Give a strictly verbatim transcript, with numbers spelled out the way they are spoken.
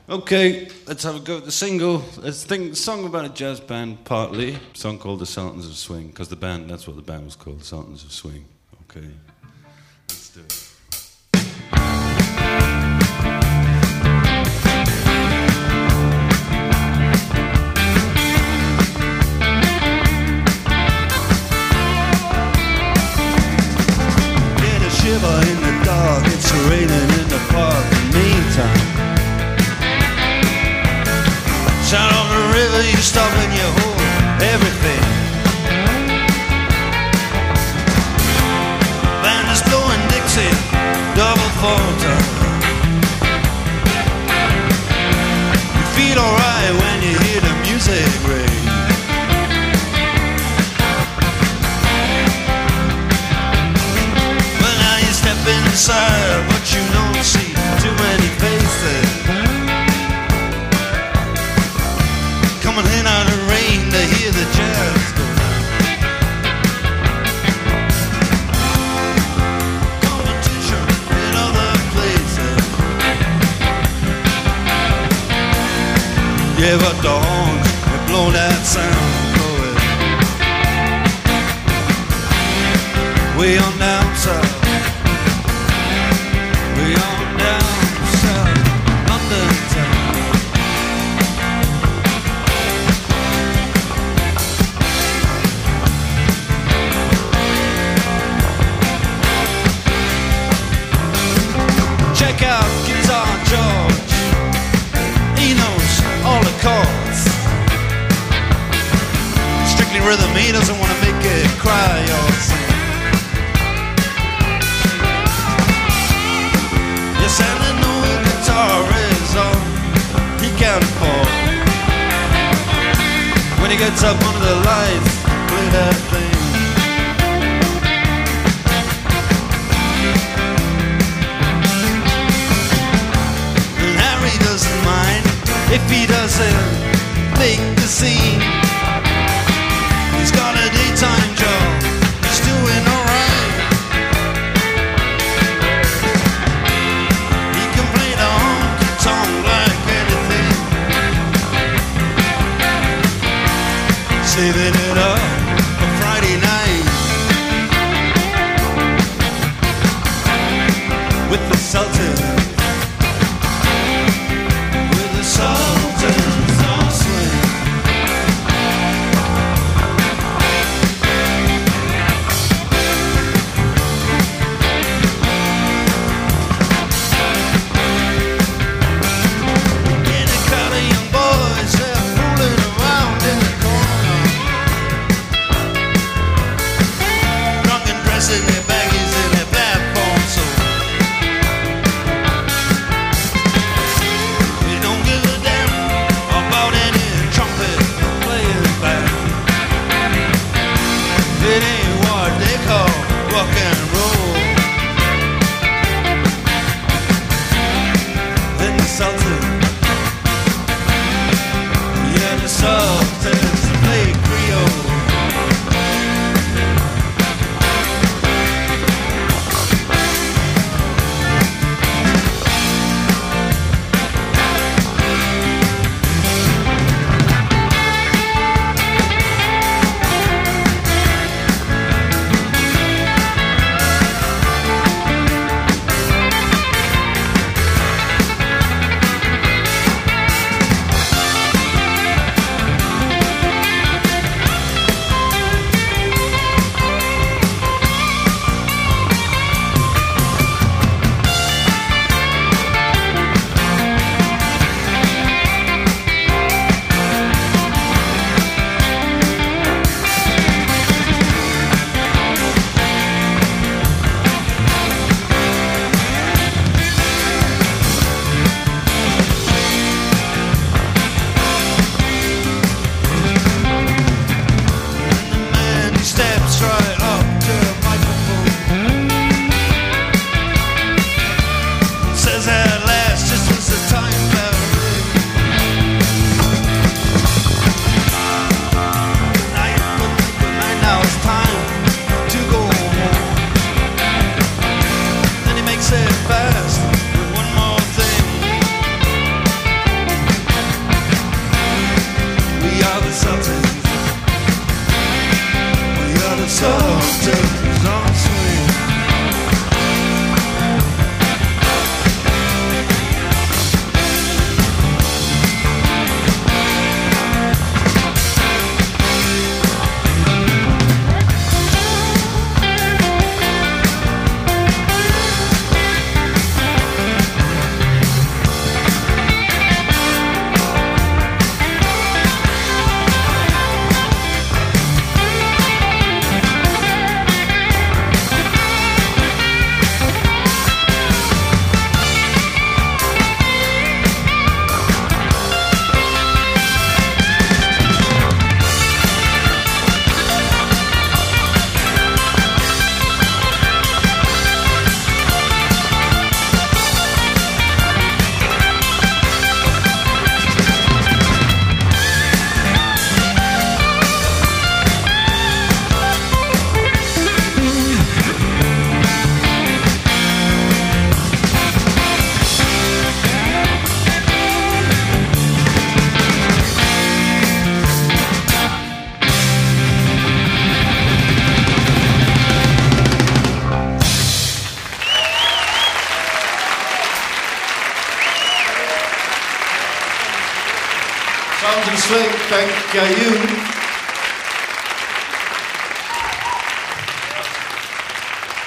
Okay, let's have a go at the single. Let's think a song about a jazz band, partly. A song called The Sultans of Swing, because the band, that's what the band was called, The Sultans of Swing. Okay, let's do it. Get a shiver in the dark, it's raining in the park. In the meantime, shout on the river, you stop and you hold everything. Band is blowing Dixie, double fall time. You feel alright when you hear the music ring. Well, now you step inside, but you don't see too many faces. Coming in out of rain to hear the jazz go down. Competition in other places. Yeah, but the horns, they blow that sound, blow it. Way on down south. Way on down south. London town. Check out Guitar George, he knows all the chords. Strictly rhythm, he doesn't want to make it cry or sing. Yes, and an old guitar is all he can afford. When he gets up under the lights, play that thing. Doesn't mind if he doesn't make the scene. He's got a daytime job, he's doing alright. He can play the honky tonk like anything, saving it up for Friday night with the Sultans. Sultans of Swing. In a crowd of young boys, they're fooling around in the corner. Sultans of Swing. Sultans of Swing, thank you.